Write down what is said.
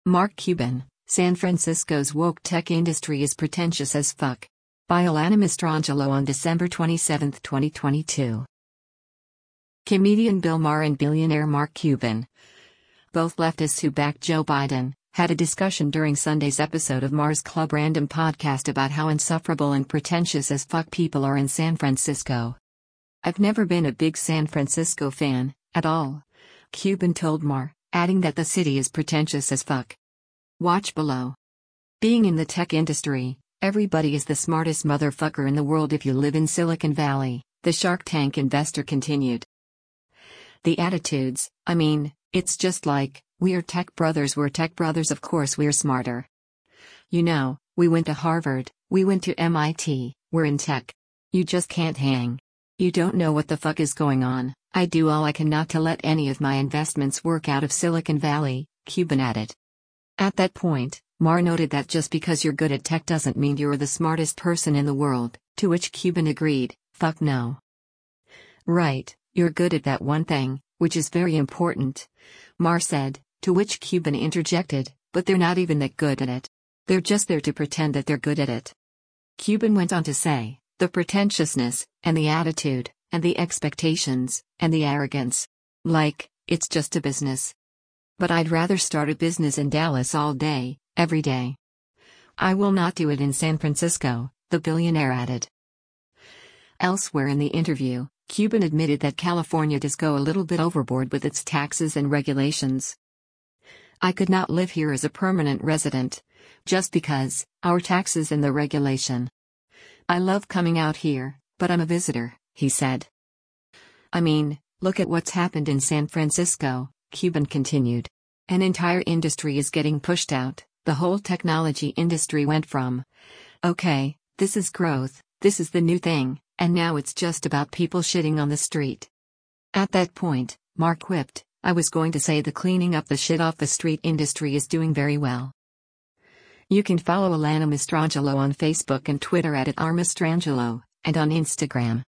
Mark Cuban, San Francisco's woke tech industry is pretentious as fuck. By Alana Mastrangelo on December 27, 2022. Comedian Bill Maher and billionaire Mark Cuban, both leftists who back Joe Biden, had a discussion during Sunday's episode of Maher's Club Random podcast about how insufferable and pretentious as fuck people are in San Francisco. "I've never been a big San Francisco fan, at all," Cuban told Maher, adding that the city is pretentious as fuck. Watch below. Being in the tech industry, everybody is the smartest motherfucker in the world if you live in Silicon Valley, the Shark Tank investor continued. The attitudes, I mean, it's just like, we're tech brothers, of course we're smarter. You know, we went to Harvard, we went to MIT, we're in tech. You just can't hang. You don't know what the fuck is going on. I do all I can not to let any of my investments work out of Silicon Valley, Cuban added. At that point, Maher noted that just because you're good at tech doesn't mean you're the smartest person in the world, to which Cuban agreed, "Fuck no. Right, you're good at that one thing, which is very important," Maher said, to which Cuban interjected, "But they're not even that good at it. They're just there to pretend that they're good at it." Cuban went on to say, "The pretentiousness, and the attitude, and the expectations, and the arrogance. Like, it's just a business. But I'd rather start a business in Dallas all day, every day. I will not do it in San Francisco," the billionaire added. Elsewhere in the interview, Cuban admitted that California does go a little bit overboard with its taxes and regulations. "I could not live here as a permanent resident, just because, our taxes and the regulation. I love coming out here, but I'm a visitor," he said. "I mean, look at what's happened in San Francisco," Cuban continued. "An entire industry is getting pushed out. The whole technology industry went from, okay, this is growth, this is the new thing, and now it's just about people shitting on the street." At that point, Maher quipped, "I was going to say the cleaning up the shit off the street industry is doing very well." You can follow Alana Mastrangelo on Facebook and Twitter @RMastrangelo, and on Instagram